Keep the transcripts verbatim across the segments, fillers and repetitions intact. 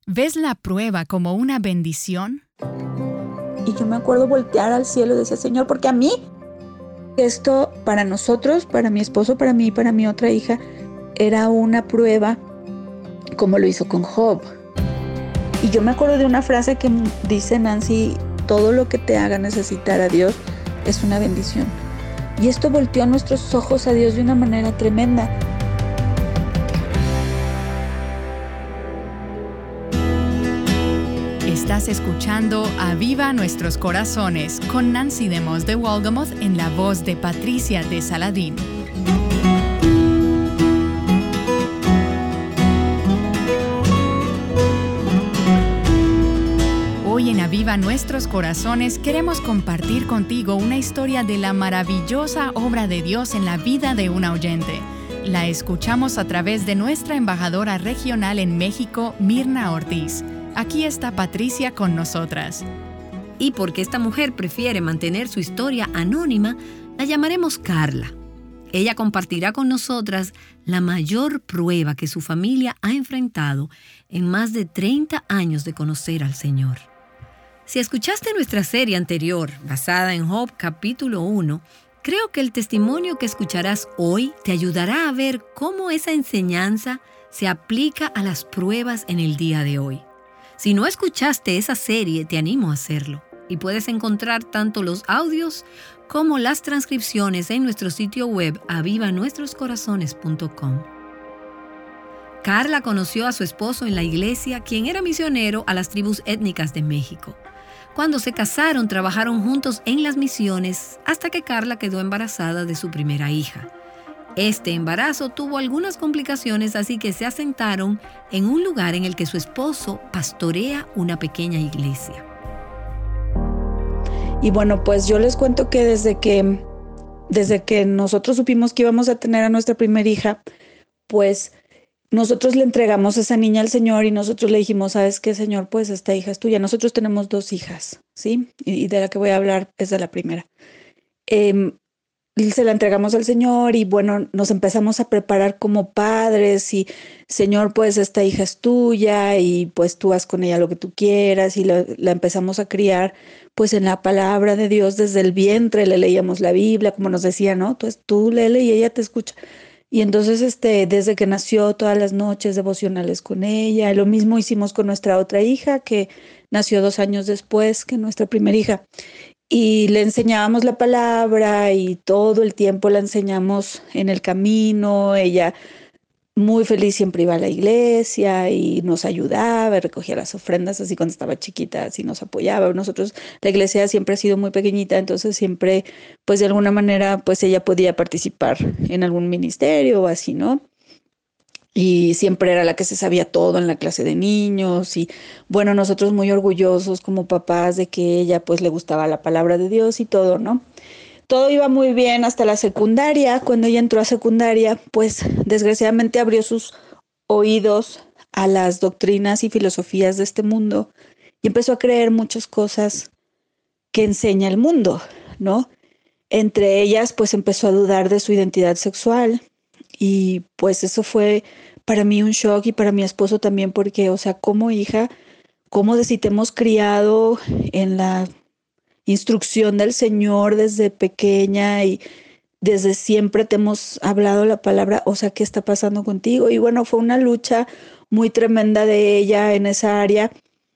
¿Ves la prueba como una bendición? Y yo me acuerdo voltear al cielo y decía, Señor, porque a mí, esto para nosotros, para mi esposo, para mí y para mi otra hija, era una prueba como lo hizo con Job. Y yo me acuerdo de una frase que dice Nancy, todo lo que te haga necesitar a Dios es una bendición. Y esto volteó nuestros ojos a Dios de una manera tremenda. Estás escuchando Aviva Nuestros Corazones con Nancy DeMoss de Wolgamoth en la voz de Patricia de Saladín. Hoy en Aviva Nuestros Corazones queremos compartir contigo una historia de la maravillosa obra de Dios en la vida de una oyente. La escuchamos a través de nuestra embajadora regional en México, Mirna Ortiz. Aquí está Patricia con nosotras. Y porque esta mujer prefiere mantener su historia anónima, la llamaremos Carla. Ella compartirá con nosotras la mayor prueba que su familia ha enfrentado en más de treinta años de conocer al Señor. Si escuchaste nuestra serie anterior, basada en Job capítulo uno, creo que el testimonio que escucharás hoy te ayudará a ver cómo esa enseñanza se aplica a las pruebas en el día de hoy. Si no escuchaste esa serie, te animo a hacerlo. Y puedes encontrar tanto los audios como las transcripciones en nuestro sitio web aviva nuestros corazones punto com. Carla conoció a su esposo en la iglesia, quien era misionero a las tribus étnicas de México. Cuando se casaron, trabajaron juntos en las misiones hasta que Carla quedó embarazada de su primera hija. Este embarazo tuvo algunas complicaciones, así que se asentaron en un lugar en el que su esposo pastorea una pequeña iglesia. Y bueno, pues yo les cuento que desde que, desde que nosotros supimos que íbamos a tener a nuestra primera hija, pues nosotros le entregamos a esa niña al Señor y nosotros le dijimos, ¿sabes qué, Señor? Pues esta hija es tuya. Nosotros tenemos dos hijas, ¿sí? Y de la que voy a hablar es de la primera. Eh, se la entregamos al Señor y bueno, nos empezamos a preparar como padres y Señor, pues esta hija es tuya y pues tú haz con ella lo que tú quieras y la, la empezamos a criar pues en la palabra de Dios desde el vientre, le leíamos la Biblia, como nos decía, ¿no? Entonces tú léele y ella te escucha. Y entonces este, desde que nació todas las noches devocionales con ella, lo mismo hicimos con nuestra otra hija que nació dos años después que nuestra primera hija. Y le enseñábamos la palabra y todo el tiempo la enseñamos en el camino. Ella muy feliz siempre iba a la iglesia y nos ayudaba, recogía las ofrendas así cuando estaba chiquita, así nos apoyaba. Nosotros, la iglesia siempre ha sido muy pequeñita, entonces siempre, pues de alguna manera, pues ella podía participar en algún ministerio o así, ¿no? Y siempre era la que se sabía todo en la clase de niños y bueno, nosotros muy orgullosos como papás de que ella pues le gustaba la palabra de Dios y todo, ¿no? Todo iba muy bien hasta la secundaria. Cuando ella entró a secundaria, pues desgraciadamente abrió sus oídos a las doctrinas y filosofías de este mundo y empezó a creer muchas cosas que enseña el mundo, ¿no? Entre ellas pues empezó a dudar de su identidad sexual y pues eso fue para mí un shock y para mi esposo también porque, o sea, como hija, cómo de si te hemos criado en la instrucción del Señor desde pequeña y desde siempre te hemos hablado la palabra, o sea, ¿qué está pasando contigo? Y bueno, fue una lucha muy tremenda de ella en esa área.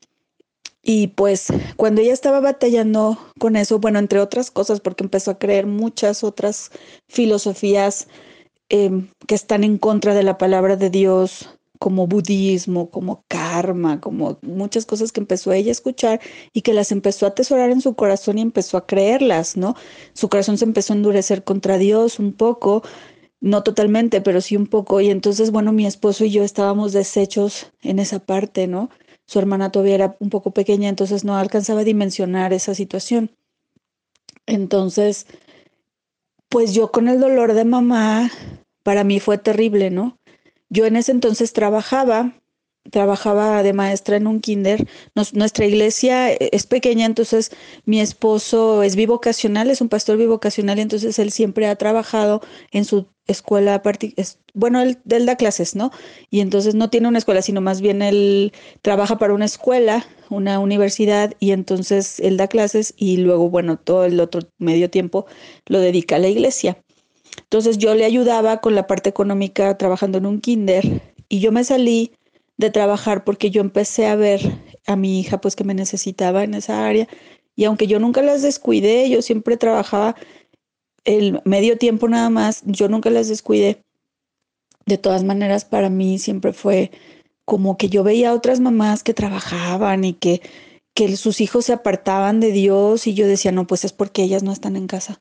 Y pues cuando ella estaba batallando con eso, bueno, entre otras cosas, porque empezó a creer muchas otras filosofías eh, que están en contra de la palabra de Dios, como budismo, como karma, como muchas cosas que empezó ella a escuchar y que las empezó a atesorar en su corazón y empezó a creerlas, ¿no? Su corazón se empezó a endurecer contra Dios un poco, no totalmente, pero sí un poco. Y entonces, bueno, mi esposo y yo estábamos deshechos en esa parte, ¿no? Su hermana todavía era un poco pequeña, entonces no alcanzaba a dimensionar esa situación. Entonces, pues yo con el dolor de mamá, para mí fue terrible, ¿no? Yo en ese entonces trabajaba, trabajaba de maestra en un kinder. Nos, nuestra iglesia es pequeña, entonces mi esposo es bivocacional, es un pastor bivocacional, y entonces él siempre ha trabajado en su escuela, parti- es, bueno, él, él da clases, ¿no? Y entonces no tiene una escuela, sino más bien él trabaja para una escuela, una universidad, y entonces él da clases y luego, bueno, todo el otro medio tiempo lo dedica a la iglesia. Entonces yo le ayudaba con la parte económica trabajando en un kinder y yo me salí de trabajar porque yo empecé a ver a mi hija pues que me necesitaba en esa área y aunque yo nunca las descuidé, yo siempre trabajaba el medio tiempo nada más, yo nunca las descuidé. De todas maneras, para mí siempre fue como que yo veía a otras mamás que trabajaban y que, que sus hijos se apartaban de Dios y yo decía, no, pues es porque ellas no están en casa.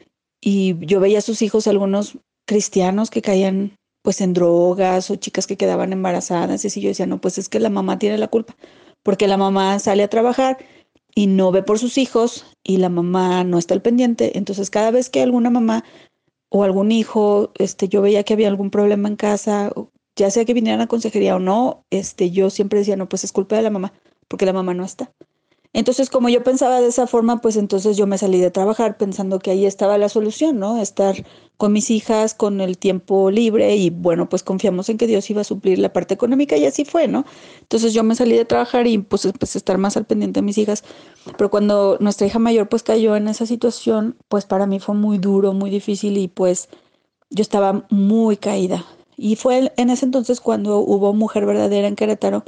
Y yo veía a sus hijos, algunos cristianos que caían pues en drogas o chicas que quedaban embarazadas y así yo decía, no, pues es que la mamá tiene la culpa, porque la mamá sale a trabajar y no ve por sus hijos y la mamá no está al pendiente. Entonces cada vez que alguna mamá o algún hijo, este, yo veía que había algún problema en casa, o ya sea que vinieran a consejería o no, este, yo siempre decía, no, pues es culpa de la mamá, porque la mamá no está. Entonces, como yo pensaba de esa forma, pues entonces yo me salí de trabajar pensando que ahí estaba la solución, ¿no? Estar con mis hijas, con el tiempo libre y bueno, pues confiamos en que Dios iba a suplir la parte económica y así fue, ¿no? Entonces yo me salí de trabajar y pues empecé a estar más al pendiente de mis hijas. Pero cuando nuestra hija mayor pues cayó en esa situación, pues para mí fue muy duro, muy difícil y pues yo estaba muy caída. Y fue en ese entonces cuando hubo Mujer Verdadera en Querétaro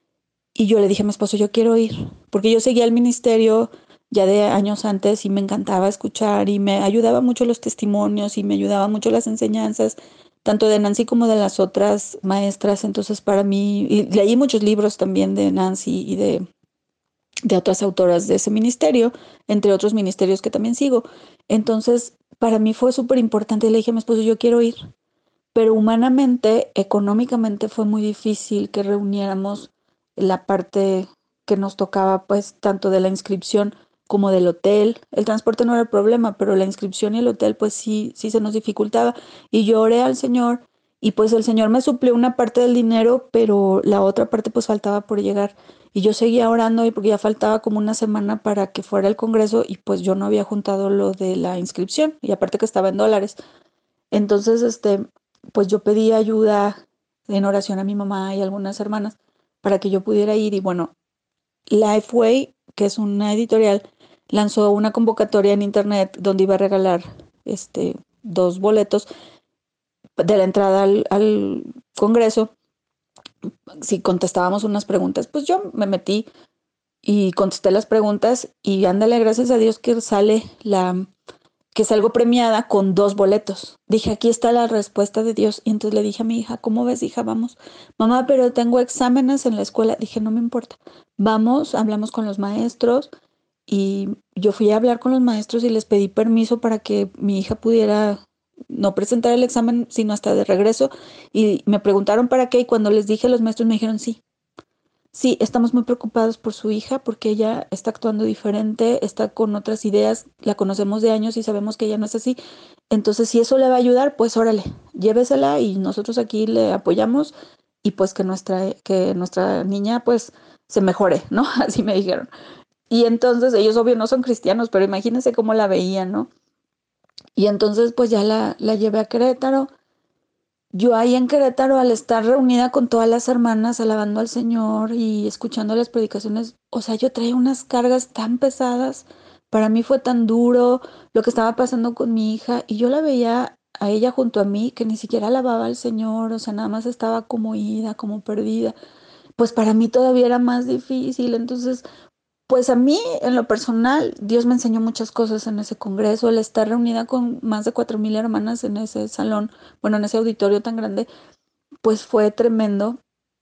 y yo le dije a mi esposo, yo quiero ir, porque yo seguía el ministerio ya de años antes y me encantaba escuchar y me ayudaba mucho los testimonios y me ayudaba mucho las enseñanzas, tanto de Nancy como de las otras maestras. Entonces para mí, y leí muchos libros también de Nancy y de, de otras autoras de ese ministerio, entre otros ministerios que también sigo. Entonces para mí fue súper importante. Le dije a mi esposo, yo quiero ir, pero humanamente, económicamente fue muy difícil que reuniéramos la parte que nos tocaba, pues tanto de la inscripción como del hotel. El transporte no era el problema, pero la inscripción y el hotel, pues sí, sí se nos dificultaba. Y yo oré al Señor y pues el Señor me suplió una parte del dinero, pero la otra parte pues faltaba por llegar. Y yo seguía orando y porque ya faltaba como una semana para que fuera el congreso y pues yo no había juntado lo de la inscripción y aparte que estaba en dólares. Entonces, este, pues yo pedí ayuda en oración a mi mamá y a algunas hermanas para que yo pudiera ir. Y bueno, Lifeway, que es una editorial, lanzó una convocatoria en internet donde iba a regalar este, dos boletos de la entrada al, al Congreso. Si contestábamos unas preguntas, pues yo me metí y contesté las preguntas y ándale, gracias a Dios que sale la que salgo premiada con dos boletos. Dije, aquí está la respuesta de Dios. Y entonces le dije a mi hija, ¿cómo ves, hija? Vamos. Mamá, pero tengo exámenes en la escuela. Dije, no me importa. Vamos, hablamos con los maestros. Y yo fui a hablar con los maestros y les pedí permiso para que mi hija pudiera no presentar el examen, sino hasta de regreso. Y me preguntaron para qué. Y cuando les dije, los maestros me dijeron, sí. Sí, estamos muy preocupados por su hija porque ella está actuando diferente, está con otras ideas, la conocemos de años y sabemos que ella no es así. Entonces, si eso le va a ayudar, pues órale, llévesela y nosotros aquí le apoyamos y pues que nuestra, que nuestra niña pues se mejore, ¿no? Así me dijeron. Y entonces ellos obvio no son cristianos, pero imagínense cómo la veían, ¿no? Y entonces pues ya la, la llevé a Querétaro. Yo ahí en Querétaro, al estar reunida con todas las hermanas, alabando al Señor y escuchando las predicaciones, o sea, yo traía unas cargas tan pesadas, para mí fue tan duro lo que estaba pasando con mi hija y yo la veía a ella junto a mí que ni siquiera alababa al Señor, o sea, nada más estaba como ida, como perdida. Pues para mí todavía era más difícil, entonces pues a mí, en lo personal, Dios me enseñó muchas cosas en ese congreso, el estar reunida con más de cuatro mil hermanas en ese salón, bueno, en ese auditorio tan grande, pues fue tremendo.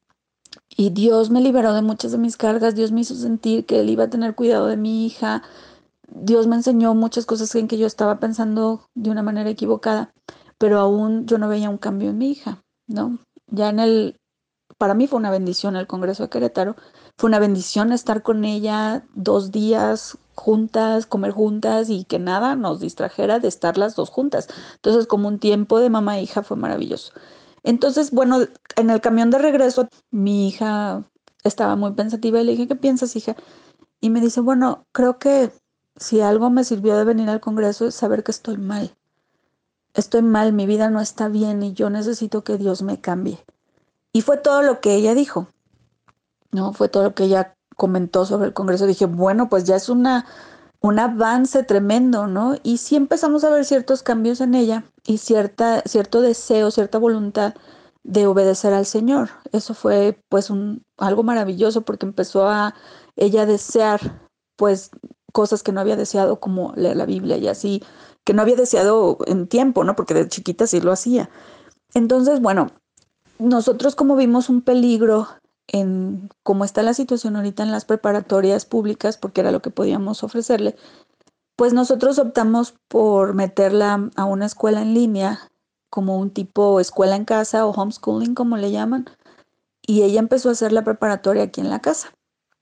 Y Dios me liberó de muchas de mis cargas, Dios me hizo sentir que Él iba a tener cuidado de mi hija, Dios me enseñó muchas cosas en que yo estaba pensando de una manera equivocada, pero aún yo no veía un cambio en mi hija, ¿no? Ya en el para mí fue una bendición el Congreso de Querétaro. Fue una bendición estar con ella dos días juntas, comer juntas y que nada nos distrajera de estar las dos juntas. Entonces, como un tiempo de mamá e hija fue maravilloso. Entonces, bueno, en el camión de regreso, mi hija estaba muy pensativa y le dije, ¿qué piensas, hija? Y me dice, bueno, creo que si algo me sirvió de venir al Congreso es saber que estoy mal. estoy mal, mi vida no está bien y yo necesito que Dios me cambie. Y fue todo lo que ella dijo, ¿no? Fue todo lo que ella comentó sobre el Congreso. Dije, bueno, pues ya es una, un avance tremendo, ¿no? Y sí empezamos a ver ciertos cambios en ella y cierta, cierto deseo, cierta voluntad de obedecer al Señor. Eso fue pues un, algo maravilloso porque empezó a ella desear pues cosas que no había deseado, como leer la Biblia y así, que no había deseado en tiempo, ¿no? Porque de chiquita sí lo hacía. Entonces, bueno, nosotros como vimos un peligro en cómo está la situación ahorita en las preparatorias públicas, porque era lo que podíamos ofrecerle, pues nosotros optamos por meterla a una escuela en línea, como un tipo escuela en casa o homeschooling, como le llaman, y ella empezó a hacer la preparatoria aquí en la casa.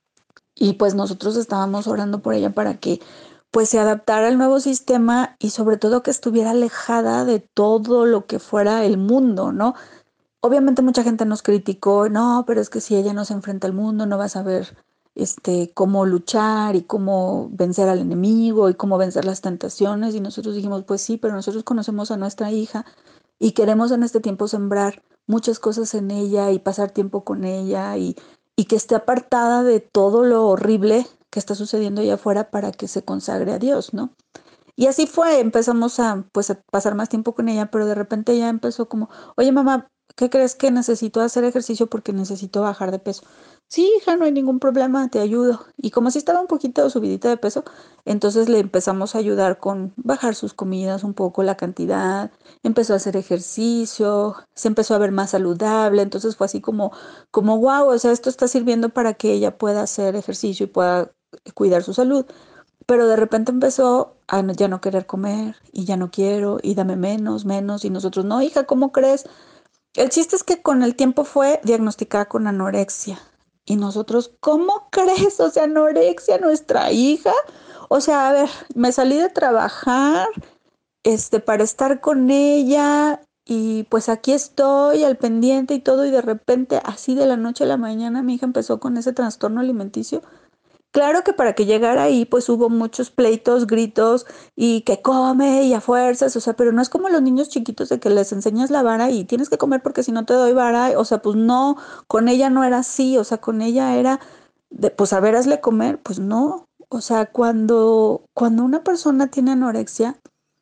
Y pues nosotros estábamos orando por ella para que pues se adaptara al nuevo sistema y sobre todo que estuviera alejada de todo lo que fuera el mundo, ¿no? Obviamente mucha gente nos criticó, no, pero es que si ella no se enfrenta al mundo, no va a saber este, cómo luchar y cómo vencer al enemigo y cómo vencer las tentaciones. Y nosotros dijimos, pues sí, pero nosotros conocemos a nuestra hija y queremos en este tiempo sembrar muchas cosas en ella y pasar tiempo con ella y, y que esté apartada de todo lo horrible que está sucediendo allá afuera para que se consagre a Dios, ¿no? Y así fue, empezamos a, pues, a pasar más tiempo con ella, pero de repente ella empezó como, oye mamá, ¿qué crees que necesito hacer ejercicio porque necesito bajar de peso? Sí, hija, no hay ningún problema, te ayudo. Y como si estaba un poquito subidita de peso, entonces le empezamos a ayudar con bajar sus comidas un poco, la cantidad, empezó a hacer ejercicio, se empezó a ver más saludable, entonces fue así como, como wow, o sea, esto está sirviendo para que ella pueda hacer ejercicio y pueda cuidar su salud. Pero de repente empezó a no- ya no querer comer y ya no quiero y dame menos, menos y nosotros, no, hija, ¿cómo crees? El chiste es que con el tiempo fue diagnosticada con anorexia y nosotros, ¿cómo crees? O sea, anorexia, nuestra hija. O sea, a ver, me salí de trabajar, este, para estar con ella y pues aquí estoy al pendiente y todo y de repente así de la noche a la mañana mi hija empezó con ese trastorno alimenticio. Claro que para que llegara ahí, pues hubo muchos pleitos, gritos y que come y a fuerzas, o sea, pero no es como los niños chiquitos de que les enseñas la vara y tienes que comer porque si no te doy vara, o sea, pues no, con ella no era así, o sea, con ella era de, pues a ver, hazle comer, pues no, o sea, cuando, cuando una persona tiene anorexia,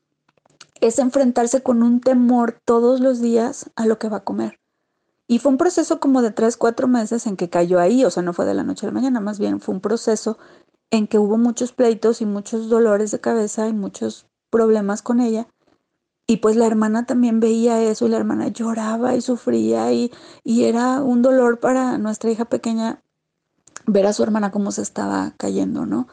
es enfrentarse con un temor todos los días a lo que va a comer. Y fue un proceso como de tres, cuatro meses en que cayó ahí, o sea, no fue de la noche a la mañana, más bien fue un proceso en que hubo muchos pleitos y muchos dolores de cabeza y muchos problemas con ella. Y pues la hermana también veía eso y la hermana lloraba y sufría y, y era un dolor para nuestra hija pequeña ver a su hermana cómo se estaba cayendo, ¿no?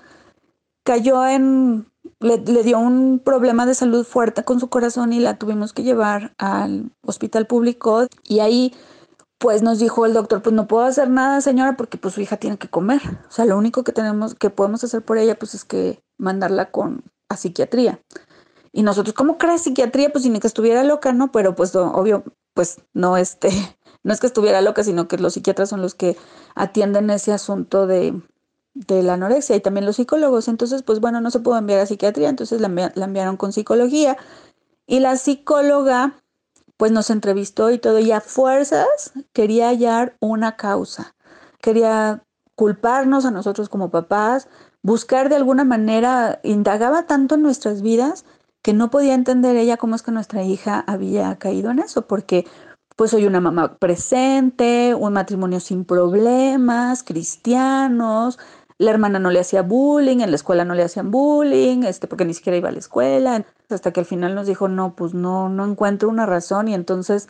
Cayó en, le, le dio un problema de salud fuerte con su corazón y la tuvimos que llevar al hospital público y ahí pues nos dijo el doctor, pues no puedo hacer nada, señora, porque pues su hija tiene que comer. O sea, lo único que tenemos, que podemos hacer por ella, pues es que mandarla con a psiquiatría. Y nosotros, ¿cómo crees psiquiatría? Pues ni que estuviera loca, ¿no? Pero pues no, obvio, pues no este, no es que estuviera loca, sino que los psiquiatras son los que atienden ese asunto de, de la anorexia y también los psicólogos. Entonces, pues bueno, no se pudo enviar a psiquiatría, entonces la, envi la enviaron con psicología. Y la psicóloga pues nos entrevistó y todo, y a fuerzas quería hallar una causa, quería culparnos a nosotros como papás, buscar de alguna manera, indagaba tanto en nuestras vidas que no podía entender ella cómo es que nuestra hija había caído en eso, porque pues soy una mamá presente, un matrimonio sin problemas, cristianos, la hermana no le hacía bullying, en la escuela no le hacían bullying, este, porque ni siquiera iba a la escuela, hasta que al final nos dijo, no, pues no, no encuentro una razón y entonces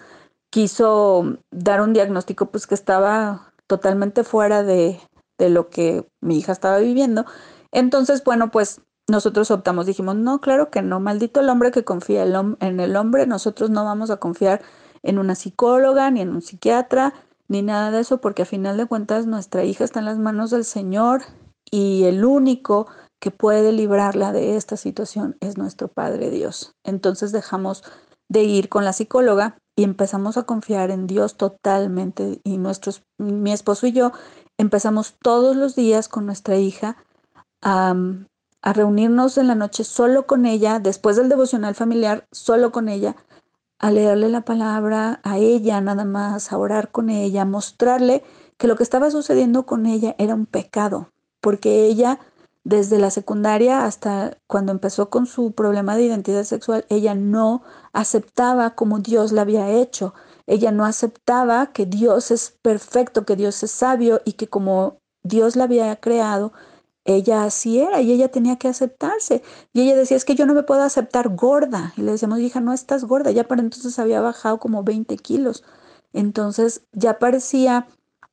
quiso dar un diagnóstico pues que estaba totalmente fuera de, de lo que mi hija estaba viviendo. Entonces, bueno, pues nosotros optamos, dijimos, no, claro que no, maldito el hombre que confía el hom- en el hombre, nosotros no vamos a confiar en una psicóloga ni en un psiquiatra ni nada de eso, porque a final de cuentas nuestra hija está en las manos del Señor y el único que puede librarla de esta situación es nuestro Padre Dios. Entonces dejamos de ir con la psicóloga y empezamos a confiar en Dios totalmente y nuestros, mi esposo y yo empezamos todos los días con nuestra hija a, a reunirnos en la noche solo con ella, después del devocional familiar, solo con ella, a leerle la palabra a ella nada más, a orar con ella, a mostrarle que lo que estaba sucediendo con ella era un pecado, porque ella desde la secundaria hasta cuando empezó con su problema de identidad sexual, ella no aceptaba como Dios la había hecho. Ella no aceptaba que Dios es perfecto, que Dios es sabio y que como Dios la había creado, ella así era y ella tenía que aceptarse. Y ella decía, es que yo no me puedo aceptar gorda. Y le decíamos, hija, no estás gorda. Ya para entonces había bajado como veinte kilos. Entonces ya parecía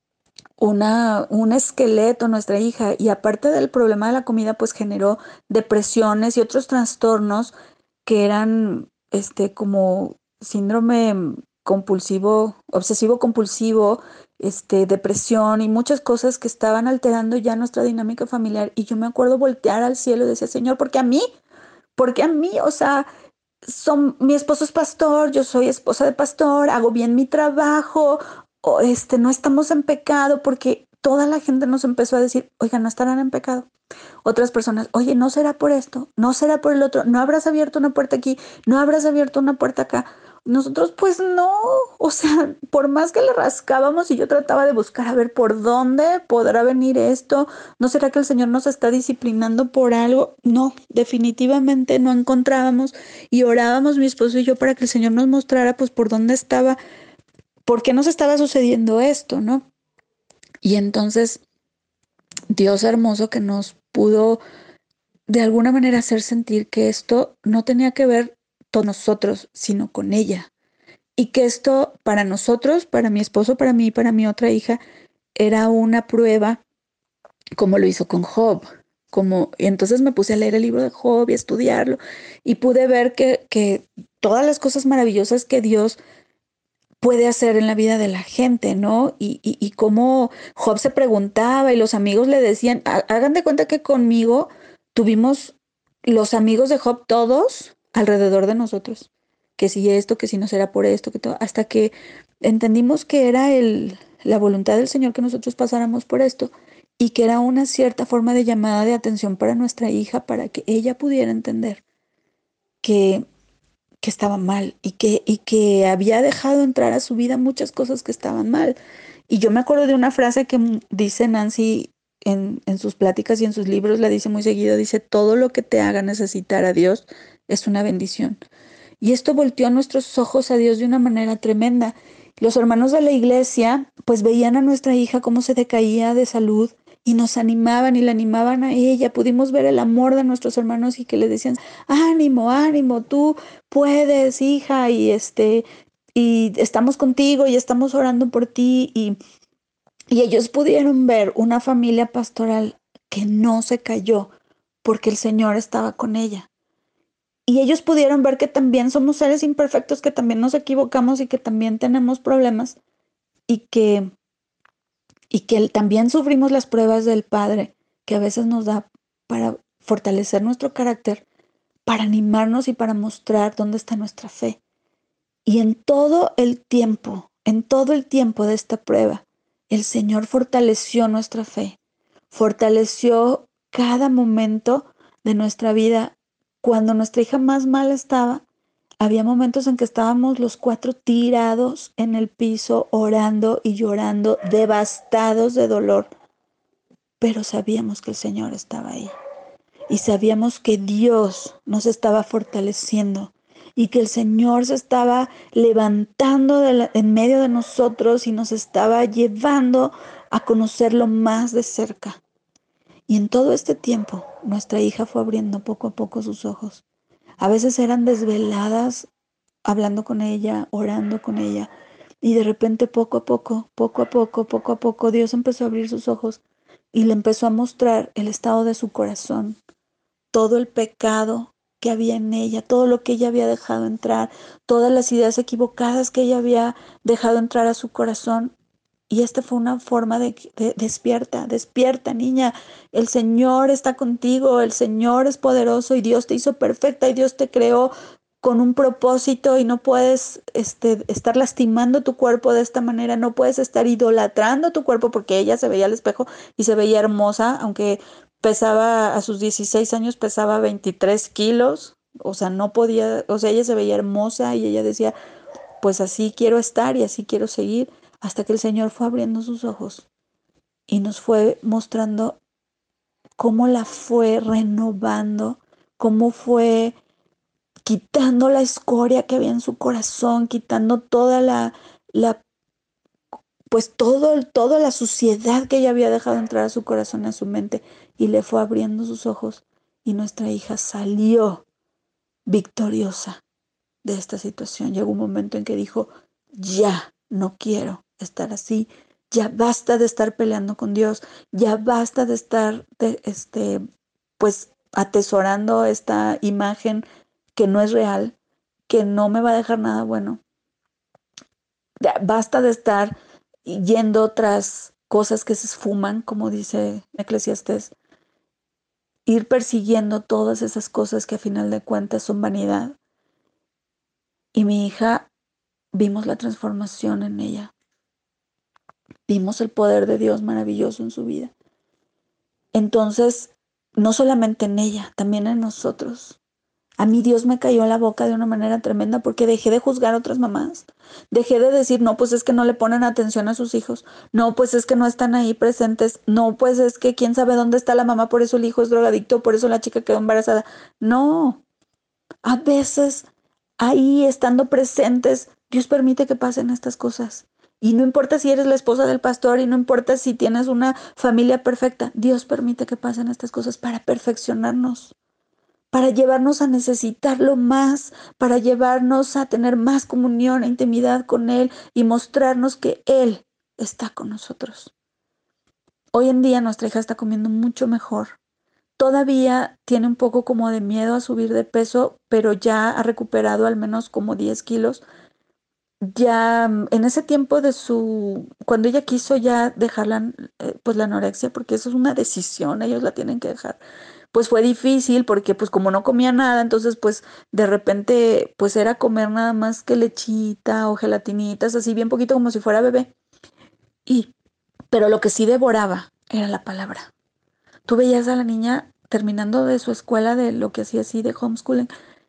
una, un esqueleto nuestra hija. Y aparte del problema de la comida, pues generó depresiones y otros trastornos que eran este, como síndrome compulsivo, obsesivo compulsivo, este, depresión y muchas cosas que estaban alterando ya nuestra dinámica familiar. Y yo me acuerdo voltear al cielo y decía, Señor, ¿por qué a mí? ¿Por qué a mí? O sea, son, mi esposo es pastor, yo soy esposa de pastor, hago bien mi trabajo, o este, no estamos en pecado, porque toda la gente nos empezó a decir, oiga, no estarán en pecado. Otras personas, oye, no será por esto, no será por el otro, no habrás abierto una puerta aquí, no habrás abierto una puerta acá. Nosotros pues no, o sea, por más que le rascábamos y yo trataba de buscar a ver por dónde podrá venir esto, ¿no será que el Señor nos está disciplinando por algo? No, definitivamente no encontrábamos y orábamos mi esposo y yo para que el Señor nos mostrara pues por dónde estaba, por qué nos estaba sucediendo esto, ¿no? Y entonces Dios hermoso que nos pudo de alguna manera hacer sentir que esto no tenía que ver con nosotros, sino con ella. Y que esto para nosotros, para mi esposo, para mí, para mi otra hija, era una prueba como lo hizo con Job. Como, y entonces me puse a leer el libro de Job y a estudiarlo y pude ver que, que todas las cosas maravillosas que Dios puede hacer en la vida de la gente, ¿no? Y, y, y cómo Job se preguntaba y los amigos le decían, hagan de cuenta que conmigo tuvimos los amigos de Job todos alrededor de nosotros, que si esto, que si no será por esto, que todo, hasta que entendimos que era el, la voluntad del Señor que nosotros pasáramos por esto y que era una cierta forma de llamada de atención para nuestra hija, para que ella pudiera entender que que estaba mal y que, y que había dejado entrar a su vida muchas cosas que estaban mal. Y yo me acuerdo de una frase que dice Nancy en, en sus pláticas y en sus libros, la dice muy seguido, dice, todo lo que te haga necesitar a Dios es una bendición. Y esto volteó nuestros ojos a Dios de una manera tremenda. Los hermanos de la iglesia pues veían a nuestra hija cómo se decaía de salud y nos animaban y la animaban a ella. Pudimos ver el amor de nuestros hermanos y que le decían, ánimo, ánimo, tú puedes, hija, y este, y estamos contigo y estamos orando por ti. Y, y ellos pudieron ver una familia pastoral que no se cayó porque el Señor estaba con ella. Y ellos pudieron ver que también somos seres imperfectos, que también nos equivocamos y que también tenemos problemas y que Y que también sufrimos las pruebas del Padre, que a veces nos da para fortalecer nuestro carácter, para animarnos y para mostrar dónde está nuestra fe. Y en todo el tiempo, en todo el tiempo de esta prueba, el Señor fortaleció nuestra fe, fortaleció cada momento de nuestra vida. Cuando nuestra hija más mal estaba, había momentos en que estábamos los cuatro tirados en el piso, orando y llorando, devastados de dolor. Pero sabíamos que el Señor estaba ahí. Y sabíamos que Dios nos estaba fortaleciendo. Y que el Señor se estaba levantando de la, en medio de nosotros y nos estaba llevando a conocerlo más de cerca. Y en todo este tiempo, nuestra hija fue abriendo poco a poco sus ojos. A veces eran desveladas hablando con ella, orando con ella. Y de repente poco a poco, poco a poco, poco a poco, Dios empezó a abrir sus ojos y le empezó a mostrar el estado de su corazón. Todo el pecado que había en ella, todo lo que ella había dejado entrar, todas las ideas equivocadas que ella había dejado entrar a su corazón. Y esta fue una forma de, de despierta, despierta niña, el Señor está contigo, el Señor es poderoso y Dios te hizo perfecta y Dios te creó con un propósito y no puedes este, estar lastimando tu cuerpo de esta manera, no puedes estar idolatrando tu cuerpo porque ella se veía al espejo y se veía hermosa, aunque pesaba, a sus dieciséis años pesaba veintitrés kilos, o sea, no podía, o sea, ella se veía hermosa y ella decía, pues así quiero estar y así quiero seguir, hasta que el Señor fue abriendo sus ojos y nos fue mostrando cómo la fue renovando, cómo fue quitando la escoria que había en su corazón, quitando toda la, la pues todo, toda la suciedad que ella había dejado entrar a su corazón, a su mente, y le fue abriendo sus ojos, y nuestra hija salió victoriosa de esta situación. Llegó un momento en que dijo, ya no quiero estar así, ya basta de estar peleando con Dios, ya basta de estar de, este, pues atesorando esta imagen que no es real, que no me va a dejar nada bueno. Ya basta de estar yendo tras cosas que se esfuman, como dice Eclesiastés, ir persiguiendo todas esas cosas que a final de cuentas son vanidad. Y mi hija, vimos la transformación en ella. Vimos el poder de Dios maravilloso en su vida. Entonces, no solamente en ella, también en nosotros. A mí Dios me cayó en la boca de una manera tremenda porque dejé de juzgar a otras mamás. Dejé de decir, no, pues es que no le ponen atención a sus hijos. No, pues es que no están ahí presentes. No, pues es que quién sabe dónde está la mamá, por eso el hijo es drogadicto, por eso la chica quedó embarazada. No, a veces ahí estando presentes, Dios permite que pasen estas cosas. Y no importa si eres la esposa del pastor y no importa si tienes una familia perfecta, Dios permite que pasen estas cosas para perfeccionarnos, para llevarnos a necesitarlo más, para llevarnos a tener más comunión e intimidad con Él y mostrarnos que Él está con nosotros. Hoy en día nuestra hija está comiendo mucho mejor. Todavía tiene un poco como de miedo a subir de peso, pero ya ha recuperado al menos como diez kilos. Ya en ese tiempo de su, cuando ella quiso ya dejar la, eh, pues la anorexia, porque eso es una decisión, ellos la tienen que dejar, pues fue difícil porque pues como no comía nada, entonces pues de repente pues era comer nada más que lechita o gelatinitas, así bien poquito como si fuera bebé. Y, pero lo que sí devoraba era la palabra. Tú veías a la niña terminando de su escuela, de lo que hacía así de homeschooling,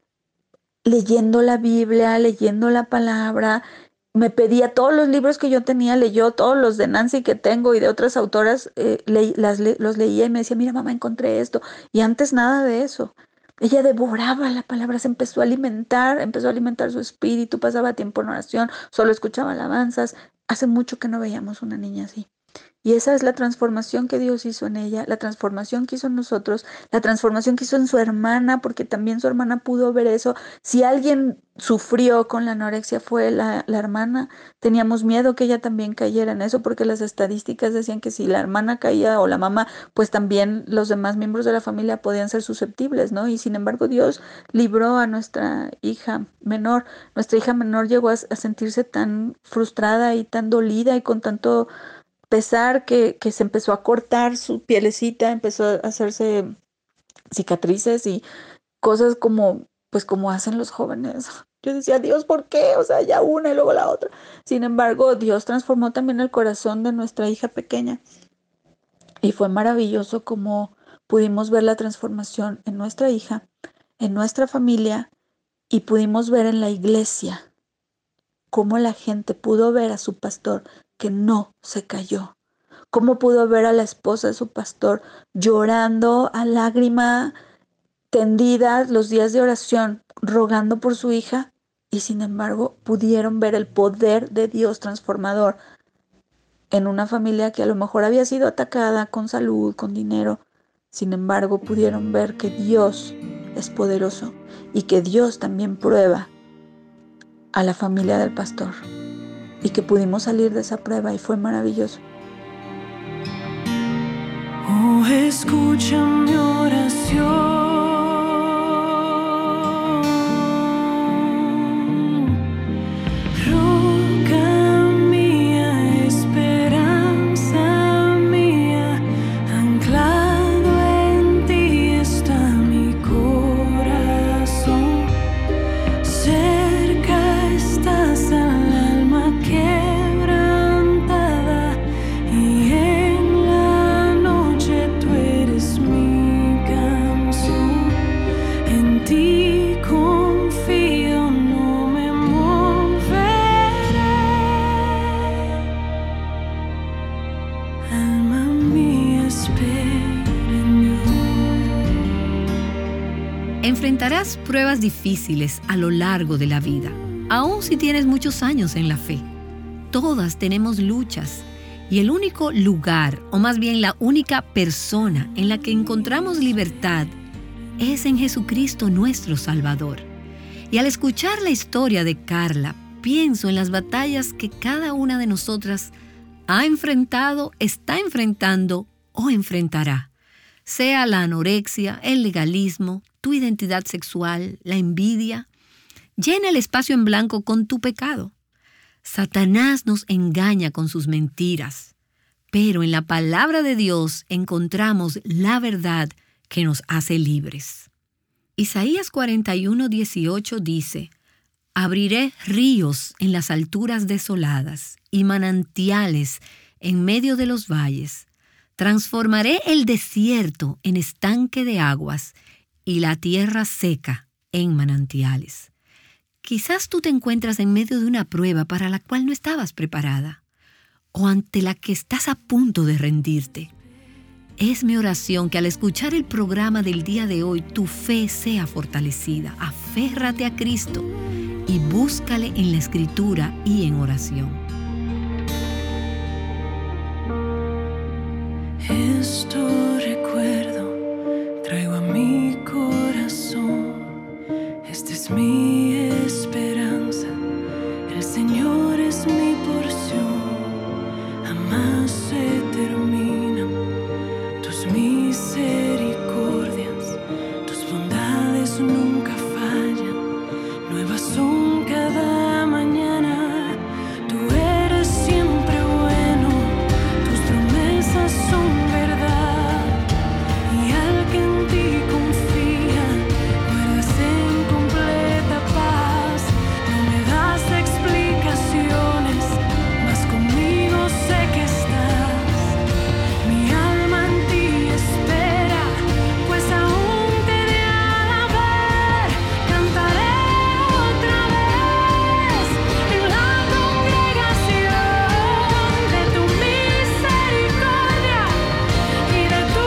leyendo la Biblia, leyendo la palabra. Me pedía todos los libros que yo tenía, leyó todos los de Nancy que tengo y de otras autoras, eh, le, las, le, los leía y me decía, mira mamá, encontré esto. Y antes nada de eso. Ella devoraba la palabra, se empezó a alimentar, empezó a alimentar su espíritu, pasaba tiempo en oración, solo escuchaba alabanzas. Hace mucho que no veíamos una niña así. Y esa es la transformación que Dios hizo en ella, la transformación que hizo en nosotros, la transformación que hizo en su hermana, porque también su hermana pudo ver eso. Si alguien sufrió con la anorexia fue la, la hermana. Teníamos miedo que ella también cayera en eso, porque las estadísticas decían que si la hermana caía o la mamá, pues también los demás miembros de la familia podían ser susceptibles, ¿no? Y sin embargo Dios libró a nuestra hija menor. Nuestra hija menor llegó a, a sentirse tan frustrada y tan dolida y con tanto pesar que, que se empezó a cortar su pielecita, empezó a hacerse cicatrices y cosas como, pues como hacen los jóvenes. Yo decía, Dios, ¿por qué? O sea, ya una y luego la otra. Sin embargo, Dios transformó también el corazón de nuestra hija pequeña. Y fue maravilloso como pudimos ver la transformación en nuestra hija, en nuestra familia, y pudimos ver en la iglesia cómo la gente pudo ver a su pastor que no se cayó. Cómo pudo ver a la esposa de su pastor llorando a lágrima tendida los días de oración, rogando por su hija, y sin embargo pudieron ver el poder de Dios transformador en una familia que a lo mejor había sido atacada con salud, con dinero. Sin embargo, pudieron ver que Dios es poderoso y que Dios también prueba a la familia del pastor. Y que pudimos salir de esa prueba y fue maravilloso. Oh, escucha mi oración. Roca mía, esperanza mía, anclado en ti está mi corazón. Cerca estás al alma quebrantada y en la noche tú eres mi Enfrentarás pruebas difíciles a lo largo de la vida, aun si tienes muchos años en la fe. Todas tenemos luchas y el único lugar, o más bien la única persona en la que encontramos libertad es en Jesucristo nuestro Salvador. Y al escuchar la historia de Carla, pienso en las batallas que cada una de nosotras ha enfrentado, está enfrentando o enfrentará. Sea la anorexia, el legalismo, tu identidad sexual, la envidia. Llena el espacio en blanco con tu pecado. Satanás nos engaña con sus mentiras, pero en la palabra de Dios encontramos la verdad que nos hace libres. Isaías cuarenta y uno, dieciocho dice: Abriré ríos en las alturas desoladas y manantiales en medio de los valles. Transformaré el desierto en estanque de aguas y la tierra seca en manantiales. Quizás tú te encuentras en medio de una prueba para la cual no estabas preparada o ante la que estás a punto de rendirte. Es mi oración que al escuchar el programa del día de hoy tu fe sea fortalecida. Aférrate a Cristo y búscale en la Escritura y en oración. Esto recuerdo, traigo a mi corazón. Esta es mi esperanza, el Señor es mi porción. Jamás se terminan tus misericordias, tus bondades nunca fallan, nuevas son cada mañana. Tú eres siempre bueno, tus promesas son verdad, y al que en ti confía, guardas en completa paz. No me das explicaciones, mas conmigo sé que estás. Mi alma en ti espera, pues aún te he de alabar. Cantaré otra vez en la congregación de tu misericordia y de tu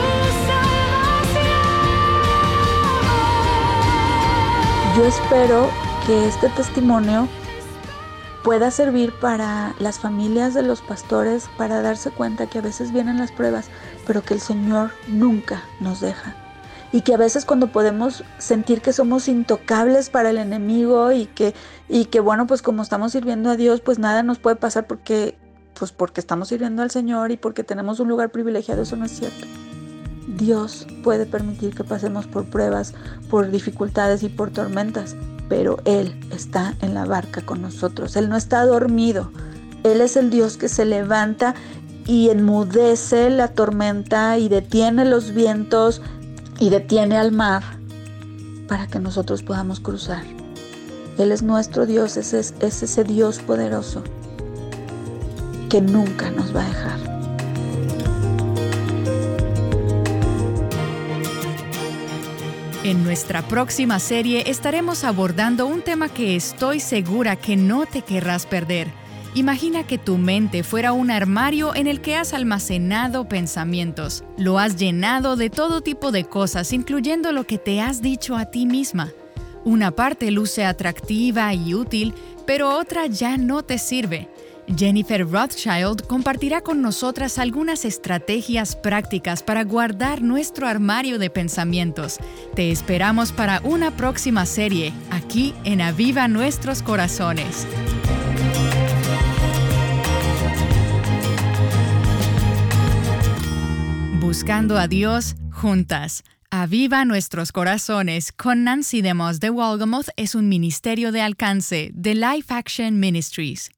salvación. Yo espero que este testimonio pueda servir para las familias de los pastores, para darse cuenta que a veces vienen las pruebas, pero que el Señor nunca nos deja. Y que a veces cuando podemos sentir que somos intocables para el enemigo y que, y que bueno, pues como estamos sirviendo a Dios, pues nada nos puede pasar porque, pues porque estamos sirviendo al Señor y porque tenemos un lugar privilegiado. Eso no es cierto. Dios puede permitir que pasemos por pruebas, por dificultades y por tormentas, pero Él está en la barca con nosotros. Él no está dormido. Él es el Dios que se levanta y enmudece la tormenta y detiene los vientos y detiene al mar para que nosotros podamos cruzar. Él es nuestro Dios, es, es, es ese Dios poderoso que nunca nos va a dejar. En nuestra próxima serie estaremos abordando un tema que estoy segura que no te querrás perder. Imagina que tu mente fuera un armario en el que has almacenado pensamientos. Lo has llenado de todo tipo de cosas, incluyendo lo que te has dicho a ti misma. Una parte luce atractiva y útil, pero otra ya no te sirve. Jennifer Rothschild compartirá con nosotras algunas estrategias prácticas para guardar nuestro armario de pensamientos. Te esperamos para una próxima serie, aquí en Aviva Nuestros Corazones. Buscando a Dios juntas. Aviva Nuestros Corazones con Nancy DeMoss de Wolgemuth es un ministerio de alcance de Life Action Ministries.